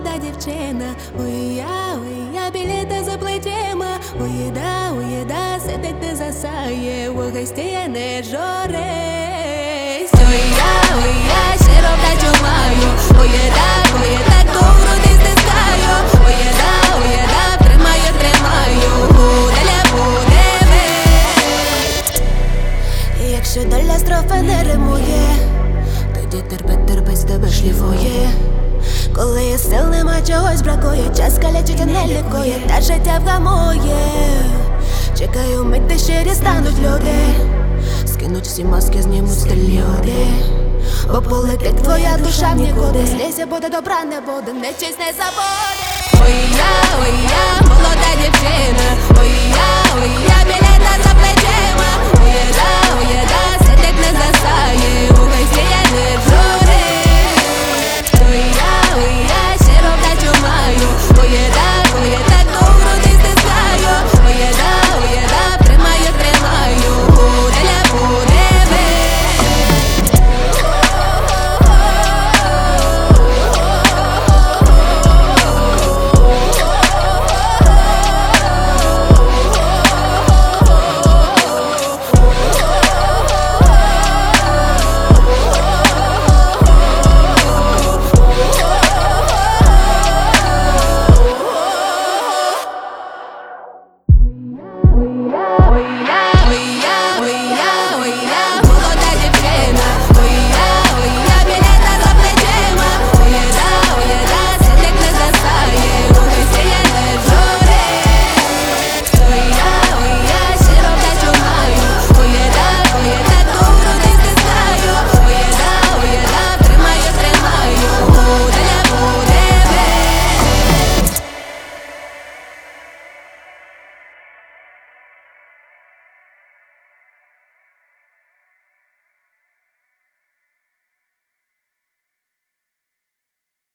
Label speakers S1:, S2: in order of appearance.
S1: молода дівчина. Ой, я біліта за плечима. Уєда, сидить не засає, у гості я не журись. Ой, я щиро вдачу маю. Уєда, ту в груди стискаю. Уєда, тримаю, буде весь. І якщо доля строфи не римує, тоді терпець тебе шліфує. Коли сил нема, чогось бракує, час калячить, а не лікує, та життя вгамує. Чекаю мить, де щирі стануть люди, скинуть всі маски, знімуть стильні оди. Бо полетить твоя душа в нікуди. Злізя буде, добра не буде, нечисть не забуде. Ой, я, молода дівчина. Ой, я, білета за плечима. Уєда, сидить не засає, у гості я не жу.